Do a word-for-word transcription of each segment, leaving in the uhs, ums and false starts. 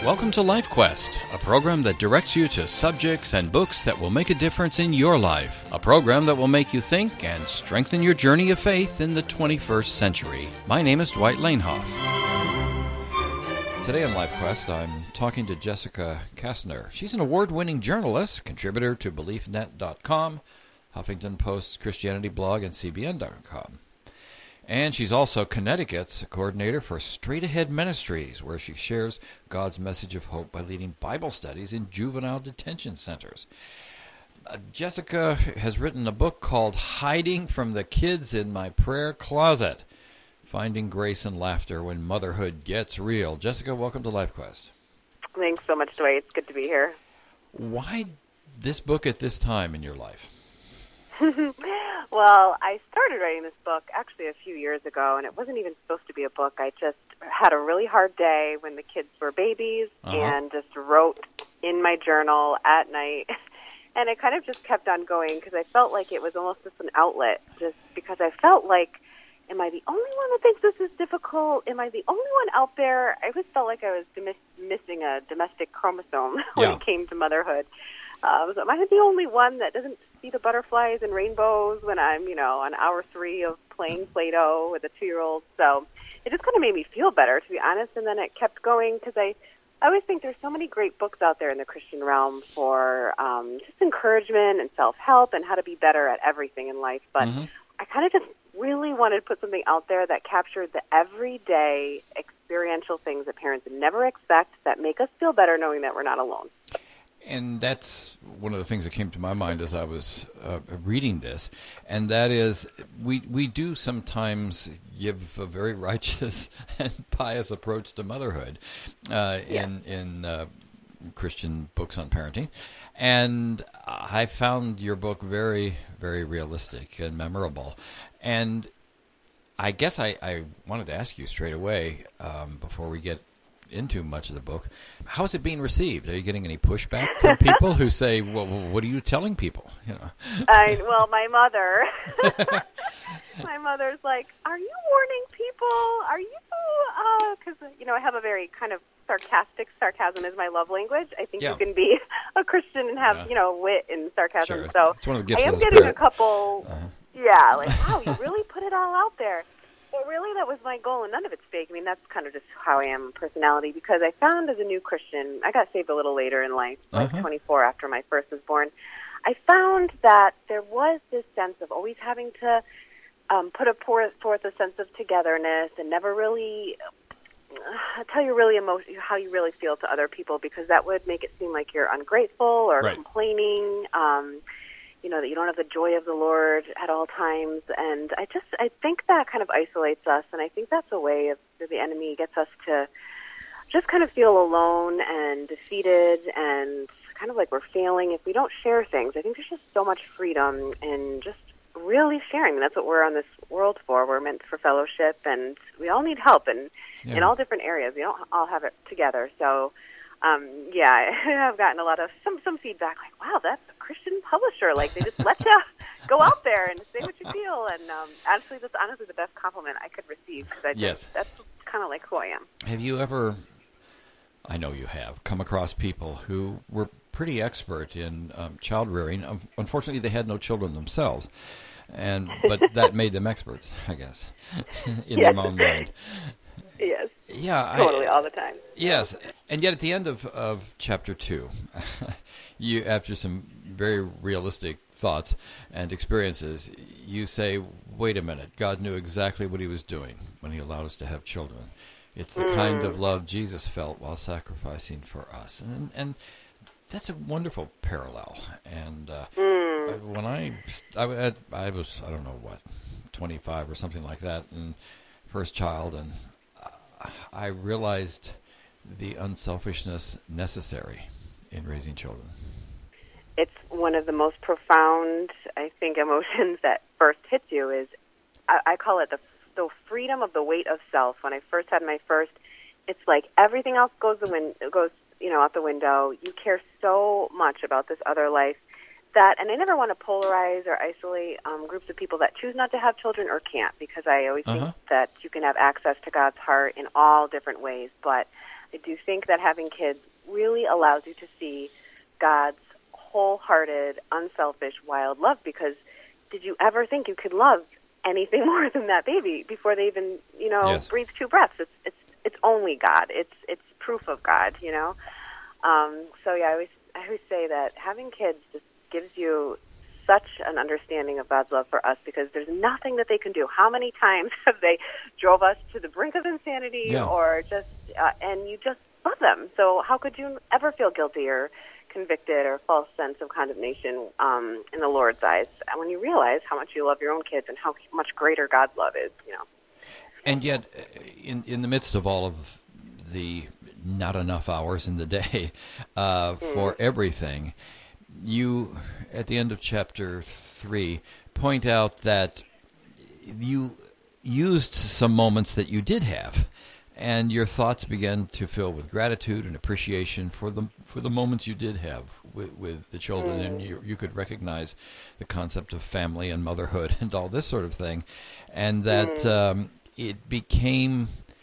Welcome to Life Quest, a program that directs you to subjects and books that will make a difference in your life. A program that will make you think and strengthen your journey of faith in the twenty-first century. My name is Dwight Lanehoff. Today on Life Quest, I'm talking to Jessica Kastner. She's an award-winning journalist, contributor to Belief Net dot com, Huffington Post's Christianity blog, and C B N dot com. And she's also Connecticut's coordinator for Straight Ahead Ministries, where she shares God's message of hope by leading Bible studies in juvenile detention centers. Uh, Jessica has written a book called Hiding from the Kids in My Prayer Closet, Finding Grace and Laughter When Motherhood Gets Real. Jessica, welcome to Life Quest. Thanks so much, Dwight. It's good to be here. Why this book at this time in your life? Well, I started writing this book actually a few years ago, and it wasn't even supposed to be a book. I just had a really hard day when the kids were babies uh-huh. and just wrote in my journal at night. And it kind of just kept on going because I felt like it was almost just an outlet, just because I felt like, am I the only one that thinks this is difficult? Am I the only one out there? I always felt like I was dem- missing a domestic chromosome when yeah. it came to motherhood. Uh, so am I the only one that doesn't see the butterflies and rainbows when I'm, you know, on hour three of playing Play-Doh with a two-year-old? So it just kind of made me feel better, to be honest, and then it kept going because I, I always think there's so many great books out there in the Christian realm for um, just encouragement and self-help and how to be better at everything in life. But mm-hmm. I kind of just really wanted to put something out there that captured the everyday experiential things that parents never expect that make us feel better knowing that we're not alone. And that's one of the things that came to my mind as I was uh, reading this, and that is we we do sometimes give a very righteous and pious approach to motherhood uh, yeah. in in uh, Christian books on parenting, and I found your book very, very realistic and memorable. And I guess I, I wanted to ask you straight away um, before we get into much of the book, how is it being received? Are you getting any pushback from people who say, well, what are you telling people? You know. I, well, my mother, my mother's like, are you warning people? Are you, because, uh, you know, I have a very kind of sarcastic, sarcasm is my love language. I think yeah. you can be a Christian and have, yeah. you know, wit and sarcasm. Sure. So it's one of the gifts I am of the getting spirit. a couple, uh-huh. yeah, like, wow, you really put it all out there. Well, really, that was my goal, and none of it's fake. I mean, that's kind of just how I am, personality, because I found as a new Christian, I got saved a little later in life, like uh-huh. twenty-four after my first was born. I found that there was this sense of always having to um, put a forth, forth a sense of togetherness and never really uh, tell you really emotion, how you really feel to other people, because that would make it seem like you're ungrateful or right. complaining. Um you know, that you don't have the joy of the Lord at all times. And I just, I think that kind of isolates us. And I think that's a way of, the enemy gets us to just kind of feel alone and defeated and kind of like we're failing if we don't share things. I think there's just so much freedom in just really sharing. And that's what we're on this world for. We're meant for fellowship, and we all need help in, yeah. in all different areas. We don't all have it together. So, Um, yeah, I've gotten a lot of some some feedback like, wow, that's a Christian publisher. Like, they just let you go out there and say what you feel. And um, actually, that's honestly the best compliment I could receive, because I just, yes. that's kind of like who I am. Have you ever, I know you have, come across people who were pretty expert in um, child rearing? Um, unfortunately, they had no children themselves, and but that made them experts, I guess, in yes. their own mind. Yes. Yeah, totally, I, all the time. Yes, and yet at the end of, of chapter two, you, after some very realistic thoughts and experiences, you say, wait a minute, God knew exactly what he was doing when he allowed us to have children. It's the mm. kind of love Jesus felt while sacrificing for us. And, and that's a wonderful parallel. And uh, mm. when I, I, I was, I don't know what, twenty-five or something like that, and first child, and I realized the unselfishness necessary in raising children. It's one of the most profound, I think, emotions that first hits you is, I, I call it the, the freedom of the weight of self. When I first had my first, it's like everything else goes the win- goes you know out the window. You care so much about this other life that, and I never want to polarize or isolate um, groups of people that choose not to have children or can't, because I always uh-huh. think that you can have access to God's heart in all different ways. But I do think that having kids really allows you to see God's wholehearted, unselfish, wild love, because did you ever think you could love anything more than that baby before they even, you know, Yes. breathe two breaths? It's it's it's only God. It's it's proof of God, you know. Um, so yeah, I always I always say that having kids just gives you such an understanding of God's love for us, because there's nothing that they can do. How many times have they drove us to the brink of insanity, Yeah. or just uh, and you just love them? So how could you ever feel guilty or convicted or false sense of condemnation um, in the Lord's eyes when you realize how much you love your own kids and how much greater God's love is, you know? And yet, uh, in in the midst of all of the not enough hours in the day uh, Mm. for everything, you, at the end of chapter three, point out that you used some moments that you did have, and your thoughts began to fill with gratitude and appreciation for the for the moments you did have with, with the children, Mm. and you you could recognize the concept of family and motherhood and all this sort of thing, and that Mm. um, it became,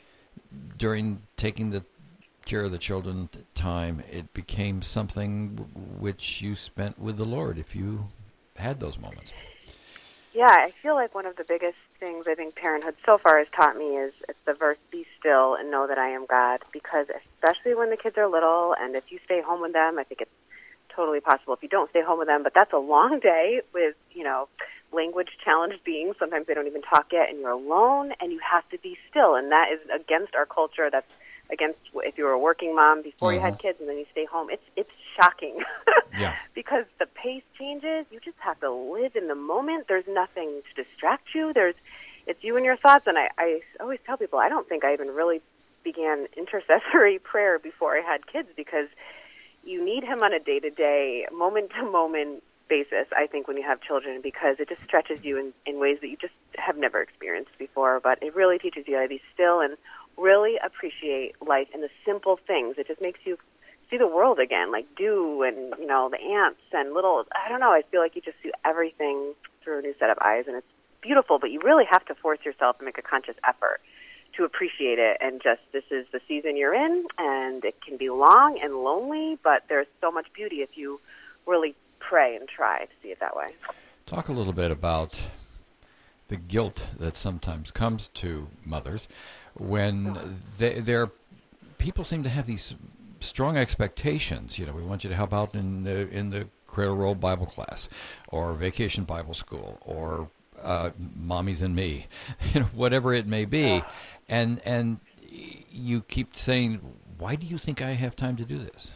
during taking the care of the children time, it became something w- which you spent with the Lord if you had those moments. Yeah, I feel like one of the biggest things I think parenthood so far has taught me is it's the verse, "Be still and know that I am God," because especially when the kids are little, and if you stay home with them, I think it's totally possible if you don't stay home with them, but that's a long day with, you know, language challenged beings. Sometimes they don't even talk yet, and you're alone, and you have to be still, and that is against our culture. That's against if you were a working mom before you had Mhm. kids and then you stay home. It's it's shocking. Yeah. Because the pace changes. You just have to live in the moment. There's nothing to distract you. There's it's you and your thoughts. And I, I always tell people I don't think I even really began intercessory prayer before I had kids, because you need him on a day-to-day, moment-to-moment basis, I think, when you have children, because it just stretches you in, in ways that you just have never experienced before. But it really teaches you how to be still and really appreciate life and the simple things. It just makes you see the world again, like dew and, you know, the ants and little, I don't know, I feel like you just see everything through a new set of eyes, and it's beautiful, but you really have to force yourself to make a conscious effort to appreciate it, and just, this is the season you're in, and it can be long and lonely, but there's so much beauty if you really pray and try to see it that way. Talk a little bit about the guilt that sometimes comes to mothers when they, their people seem to have these strong expectations. You know, we want you to help out in the, in the Cradle Roll Bible class, or Vacation Bible School, or uh, Mommies and Me, you know, whatever it may be, and and you keep saying, "Why do you think I have time to do this?"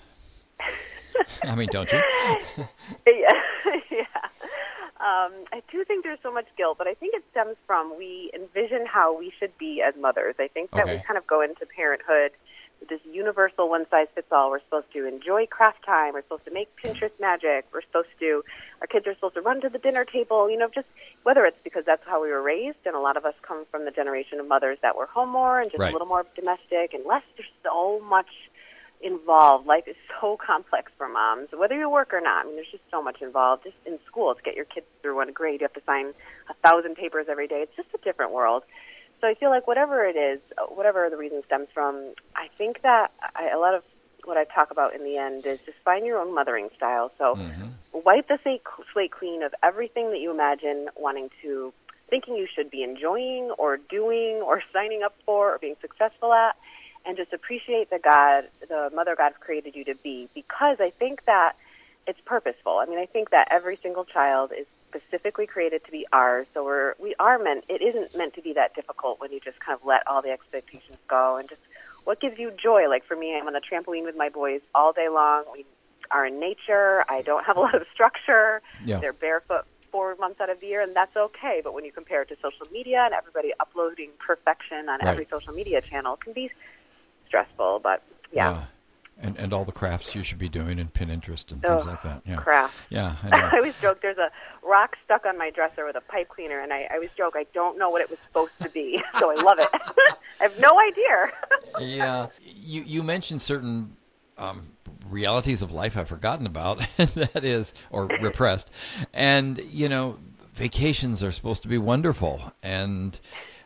I mean, don't you? yeah, yeah. Um, I do think there's so much guilt, but I think it stems from we envision how we should be as mothers. I think that Okay. we kind of go into parenthood with this universal one-size-fits-all. We're supposed to enjoy craft time. We're supposed to make Pinterest magic. We're supposed to, our kids are supposed to run to the dinner table, you know, just whether it's because that's how we were raised, and a lot of us come from the generation of mothers that were home more and just Right. a little more domestic and less. There's so much involved. Life is so complex for moms, whether you work or not. I mean, there's just so much involved. Just in school, to get your kids through one grade, you have to sign a thousand papers every day. It's just a different world. So I feel like whatever it is, whatever the reason stems from, I think that I, a lot of what I talk about in the end is just find your own mothering style. So Mm-hmm. wipe the slate slate clean of everything that you imagine wanting to, thinking you should be enjoying or doing or signing up for or being successful at, and just appreciate the God, the mother God created you to be, because I think that it's purposeful. I mean, I think that every single child is specifically created to be ours. So we're, we are meant, it isn't meant to be that difficult when you just kind of let all the expectations go, and just what gives you joy. Like for me, I'm on the trampoline with my boys all day long. We are in nature. I don't have a lot of structure. Yeah. They're barefoot four months out of the year, and that's okay. But when you compare it to social media and everybody uploading perfection on Right. every social media channel, it can be stressful. But yeah, Yeah. And and all the crafts you should be doing in Pinterest and things Ugh, like that. Yeah. craft. Yeah, I I know. always joke there's a rock stuck on my dresser with a pipe cleaner, and I, I always joke I don't know what it was supposed to be, so I love it. I have no idea. Yeah. You you mentioned certain um, realities of life I've forgotten about, that is, or repressed. And, you know, vacations are supposed to be wonderful. And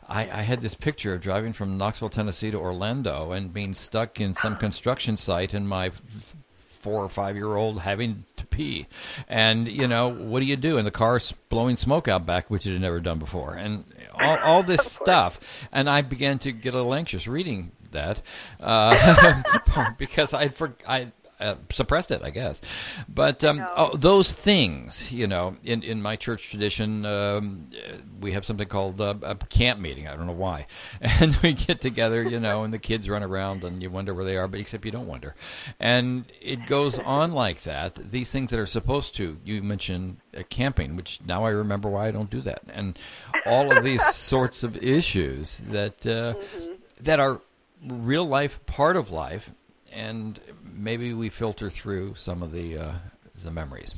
I, I had this picture of driving from Knoxville, Tennessee to Orlando and being stuck in some construction site and my four or five year old having to pee. And, you know, what do you do? And the car's blowing smoke out back, which it had never done before. And all, all this stuff. And I began to get a little anxious reading that uh, because I'd for, I uh, suppressed it, I guess. But um, oh, those things, you know, in, in my church tradition, um, we have something called uh, a camp meeting. I don't know why. And we get together, you know, and the kids run around and you wonder where they are, but except you don't wonder. And it goes on like that. These things that are supposed to, you mentioned uh, camping, which now I remember why I don't do that. And all of these sorts of issues that uh, mm-hmm. that are real life, part of life, and maybe we filter through some of the uh, the memories.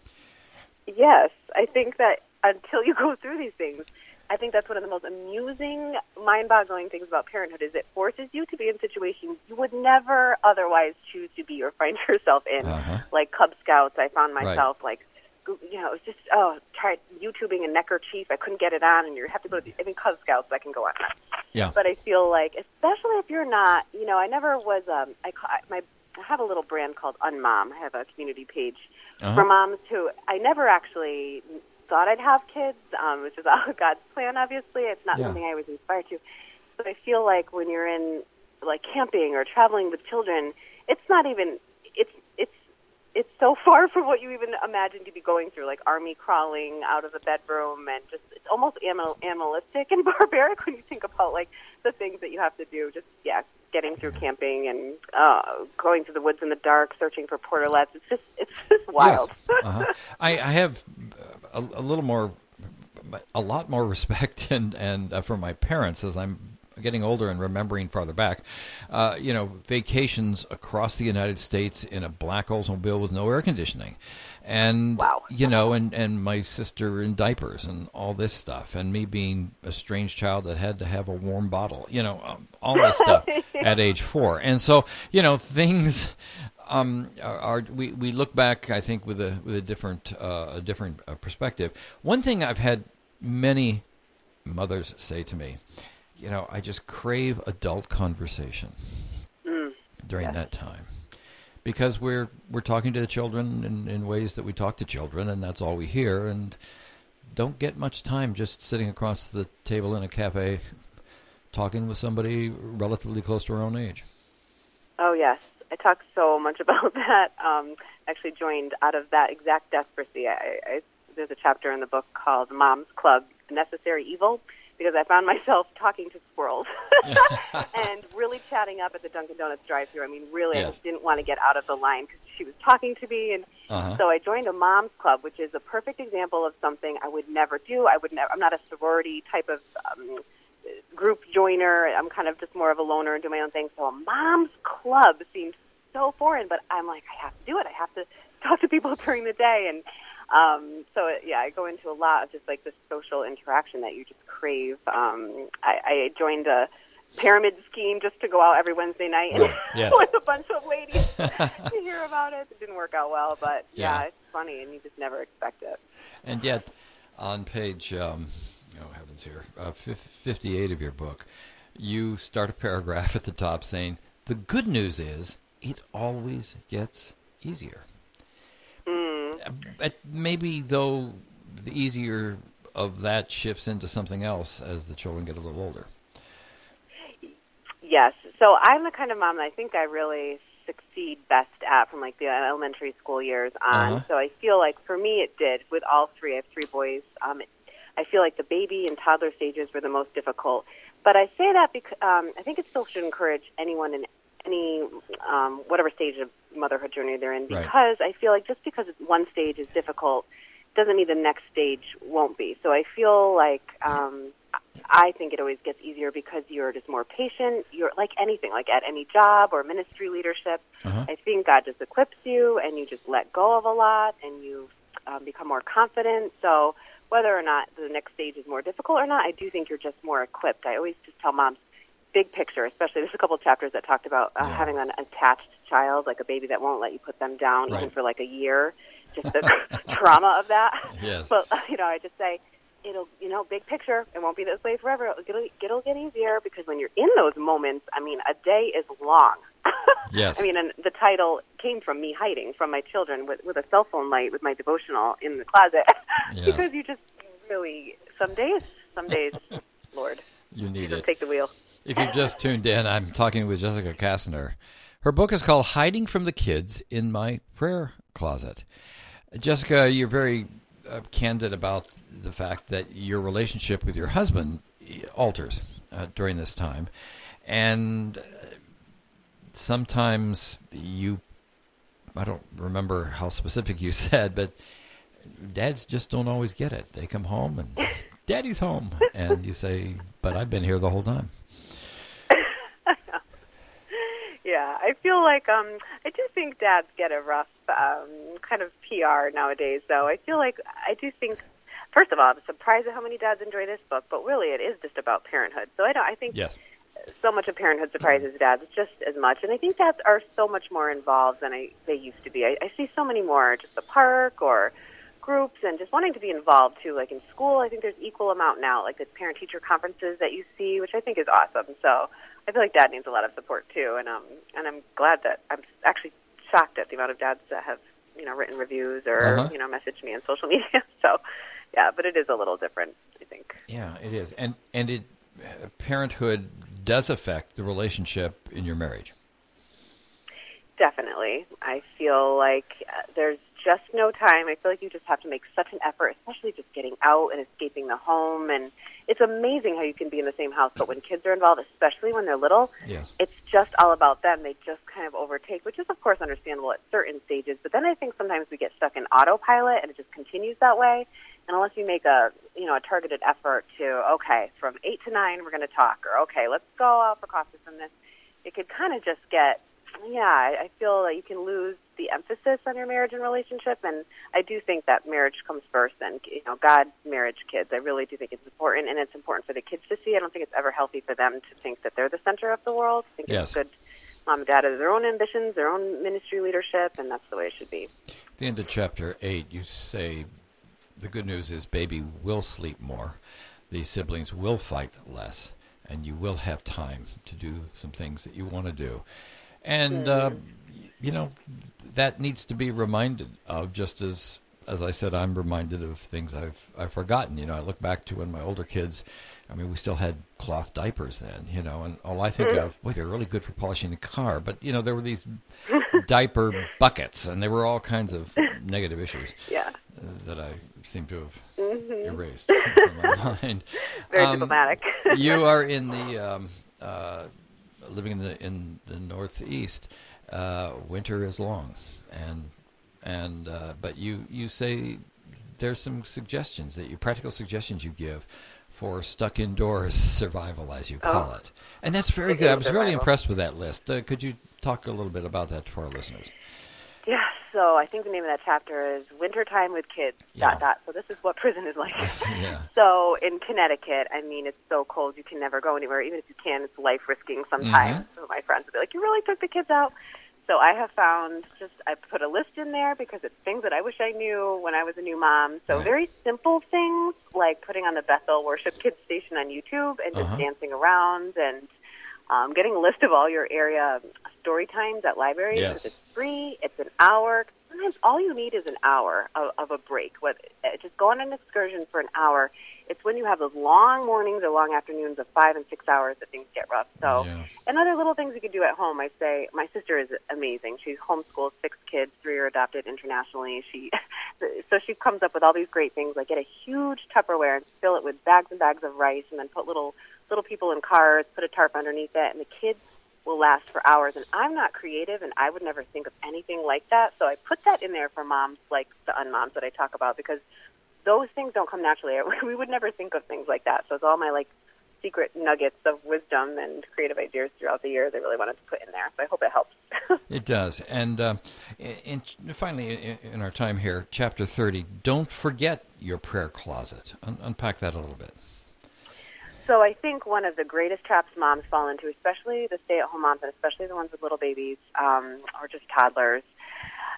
Yes, I think that until you go through these things, I think that's one of the most amusing, mind-boggling things about parenthood is it forces you to be in situations you would never otherwise choose to be or find yourself in. Uh-huh. Like Cub Scouts, I found myself right. like, you know, it was just, oh, tried YouTubing a neckerchief. I couldn't get it on, and you have to go to the, I mean, Cub Scouts, I can go on that. Yeah. But I feel like, especially if you're not, you know, I never was, um, I, my, I have a little brand called Unmom. I have a community page uh-huh. for moms who, I never actually thought I'd have kids, um, which is all God's plan, obviously. It's not yeah. something I was inspired to. But I feel like when you're in, like, camping or traveling with children, it's not even, it's, it's, it's so far from what you even imagine to be going through, like army crawling out of the bedroom, and just it's almost animal, animalistic and barbaric when you think about like the things that you have to do. Just yeah, getting through camping and uh, going through the woods in the dark, searching for portalettes. It's just it's just wild. Yes. Uh-huh. I, I have a, a little more, a lot more respect and and uh, for my parents as I'm getting older and remembering farther back, uh, you know, vacations across the United States in a black Oldsmobile with no air conditioning. And, wow. you know, and, and my sister in diapers and all this stuff. And me being a strange child that had to have a warm bottle, you know, um, all this stuff at age four. And so, you know, things um, are, are we, we look back, I think, with a with a different, uh, a different uh, perspective. One thing I've had many mothers say to me, you know, I just crave adult conversation mm, during yes. that time, because we're we're talking to the children in, in ways that we talk to children, and that's all we hear, and don't get much time just sitting across the table in a cafe talking with somebody relatively close to our own age. Oh, yes. I talk so much about that. Um, actually joined out of that exact desperacy. I, I, there's a chapter in the book called Mom's Club, Necessary Evil, because I found myself talking to squirrels and really chatting up at the Dunkin' Donuts drive-thru. I mean, really, yes. I just didn't want to get out of the line because she was talking to me. And uh-huh. so I joined a mom's club, which is a perfect example of something I would never do. I would never. I'm not a sorority type of um, group joiner. I'm kind of just more of a loner and do my own thing. So a mom's club seems so foreign, but I'm like, I have to do it. I have to talk to people during the day. And Um, so, yeah, I go into a lot of just, like, this social interaction that you just crave. Um, I, I joined a pyramid scheme just to go out every Wednesday night and yes. with a bunch of ladies to hear about it. It didn't work out well, but, yeah, yeah it's funny, and you just never expect it. And yet, on page, um, oh, heavens here, uh, fifty-eight of your book, you start a paragraph at the top saying, the good news is it always gets easier. But maybe, though, the easier of that shifts into something else as the children get a little older. Yes. So I'm the kind of mom that I think I really succeed best at from, like, the elementary school years on. Uh-huh. So I feel like, for me, it did with all three. I have three boys. Um, I feel like the baby and toddler stages were the most difficult. But I say that because um, I think it still should encourage anyone in any um, whatever stage of motherhood journey they're in, because right. I feel like just because one stage is difficult doesn't mean the next stage won't be. So I feel like um, I think it always gets easier because you're just more patient. You're like anything, like at any job or ministry leadership. Uh-huh. I think God just equips you, and you just let go of a lot, and you um, become more confident. So whether or not the next stage is more difficult or not, I do think you're just more equipped. I always just tell moms, big picture, especially, there's a couple of chapters that talked about uh, yeah. having an attached child, like a baby that won't let you put them down right. even for like a year, just the trauma of that. Yes. But, you know, I just say, it'll, you know, big picture, it won't be this way forever. It'll get, it'll get easier, because when you're in those moments, I mean, a day is long. Yes. I mean, and the title came from me hiding from my children with, with a cell phone light with my devotional in the closet. Yes. Because you just really, some days, some days, Lord, You need just it. take the wheel. If you've just tuned in, I'm talking with Jessica Kastner. Her book is called Hiding from the Kids in My Prayer Closet. Jessica, you're very uh, candid about the fact that your relationship with your husband alters uh, during this time. And uh, sometimes you, I don't remember how specific you said, but dads just don't always get it. They come home and Daddy's home. And you say, but I've been here the whole time. Yeah, I feel like um, I do think dads get a rough um, kind of P R nowadays, though. I feel like I do think, first of all, I'm surprised at how many dads enjoy this book, but really it is just about parenthood. So I don't. I think Yes. so much of parenthood surprises dads just as much, and I think dads are so much more involved than I, they used to be. I, I see so many more just the park or groups and just wanting to be involved too. Like in school, I think there's equal amount now, like the parent-teacher conferences that you see, which I think is awesome. So I feel like dad needs a lot of support too, and um, and I'm glad that I'm actually shocked at the amount of dads that have, you know, written reviews or Uh-huh. you know, messaged me on social media. So yeah, but it is a little different, I think. Yeah, it is. And and it uh, parenthood does affect the relationship in your marriage. Definitely. I feel like uh, there's just no time. I feel like you just have to make such an effort, especially just getting out and escaping the home. And it's amazing how you can be in the same house, but when kids are involved, especially when they're little, Yes. it's just all about them. They just kind of overtake, which is, of course, understandable at certain stages. But then I think sometimes we get stuck in autopilot, and it just continues that way. And unless you make a, you know, a targeted effort to, okay, from eight to nine, we're going to talk, or okay, let's go out for coffee from this, it could kind of just get, yeah, I I feel that you can lose the emphasis on your marriage and relationship, and I do think that marriage comes first, and, you know, God, marriage, kids. I really do think it's important, and it's important for the kids to see. I don't think it's ever healthy for them to think that they're the center of the world. I think Yes. it's good. Mom and dad have their own ambitions, their own ministry leadership, and that's the way it should be. At the end of chapter eight, you say the good news is baby will sleep more, the siblings will fight less, and you will have time to do some things that you want to do. And, uh, you know, that needs to be reminded of, just as, as I said, I'm reminded of things I've I've forgotten. You know, I look back to when my older kids, I mean, we still had cloth diapers then, you know, and all I think of, boy, they're really good for polishing the car. But, you know, there were these diaper buckets, and there were all kinds of negative issues Yeah. uh, that I seem to have Mm-hmm. erased from my mind. Very Um, diplomatic. You are in the um, uh, living in the in the Northeast. Uh, winter is long, and and uh, but you you say there's some suggestions that you practical suggestions you give for stuck indoors survival, as you call Oh. it, and that's very It good. I is was really survival. impressed with that list. Uh, could you talk a little bit about that for our listeners? Yeah, so I think the name of that chapter is Wintertime with Kids, Yeah. dot, dot. So this is what prison is like. Yeah. So in Connecticut, I mean, it's so cold you can never go anywhere. Even if you can, it's life-risking sometimes. Mhm. So my friends will be like, you really took the kids out? So I have found just, I put a list in there because it's things that I wish I knew when I was a new mom. So Right. very simple things like putting on the Bethel Worship Kids Station on YouTube and just Uh-huh. dancing around and um, getting a list of all your area story times at libraries. Yes. 'Cause it's free. It's an hour. Sometimes all you need is an hour of, of a break. What, uh, just go on an excursion for an hour. It's when you have those long mornings or long afternoons of five and six hours that things get rough. So, Yeah. and other little things you can do at home. I say my sister is amazing. She's homeschooled six kids, three are adopted internationally. She, so she comes up with all these great things, like get a huge Tupperware and fill it with bags and bags of rice, and then put little little people in cars, put a tarp underneath it, and the kids will last for hours. And I'm not creative, and I would never think of anything like that. So I put that in there for moms like the unmoms that I talk about, because those things don't come naturally. We would never think of things like that. So it's all my like secret nuggets of wisdom and creative ideas throughout the years I really wanted to put in there. So I hope it helps. It does. And uh, in, in, finally, in, in our time here, chapter thirty, don't forget your prayer closet. Un- unpack that a little bit. So I think one of the greatest traps moms fall into, especially the stay-at-home moms, and especially the ones with little babies um, or just toddlers,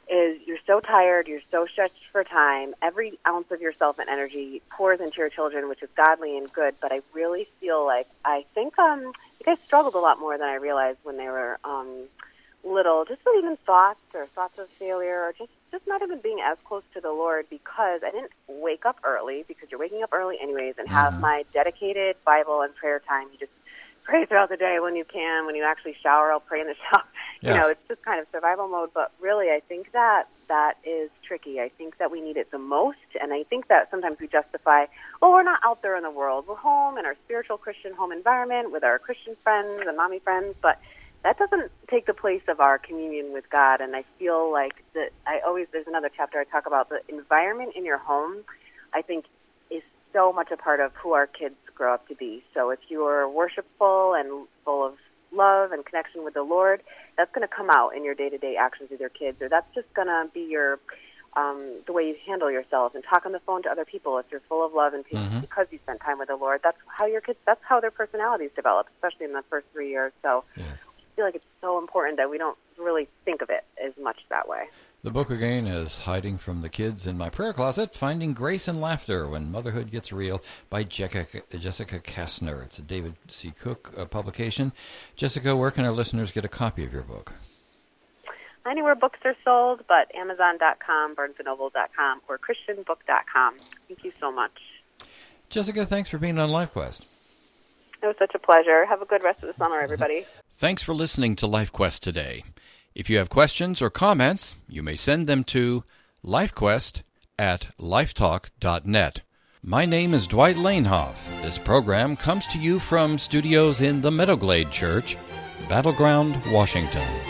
is you're so tired, you're so stretched for time, every ounce of yourself and energy pours into your children, which is godly and good, but I really feel like, I think, um, I think I struggled a lot more than I realized when they were um, little, just with even thoughts or thoughts of failure, or just, just not even being as close to the Lord, because I didn't wake up early, because you're waking up early anyways, and have mm-hmm. my dedicated Bible and prayer time. You just pray throughout the day when you can. When you actually shower, I'll pray in the shower. You yes. know, it's just kind of survival mode. But really, I think that that is tricky. I think that we need it the most. And I think that sometimes we justify, well, we're not out there in the world. We're home in our spiritual Christian home environment with our Christian friends and mommy friends. But that doesn't take the place of our communion with God. And I feel like that I always, there's another chapter I talk about the environment in your home, I think, is so much a part of who our kids grow up to be. So if you're worshipful and full of love and connection with the Lord, that's going to come out in your day-to-day actions with your kids, or that's just going to be your um, the way you handle yourself and talk on the phone to other people. If you're full of love and peace mm-hmm. because you spend time with the Lord, that's how your kids, that's how their personalities develop, especially in the first three years. So yes. I feel like it's so important that we don't really think of it as much that way. The book again is Hiding from the Kids in My Prayer Closet, Finding Grace and Laughter When Motherhood Gets Real by Jessica, Jessica Kastner. It's a David C. Cook uh, publication. Jessica, where can our listeners get a copy of your book? Anywhere books are sold, but Amazon dot com, Barnes and Noble dot com, or Christian Book dot com. Thank you so much. Jessica, thanks for being on LifeQuest. It was such a pleasure. Have a good rest of the summer, everybody. Thanks for listening to LifeQuest today. If you have questions or comments, you may send them to lifequest at lifetalk dot net. My name is Dwight Lanehoff. This program comes to you from studios in the Meadowglade Church, Battleground, Washington.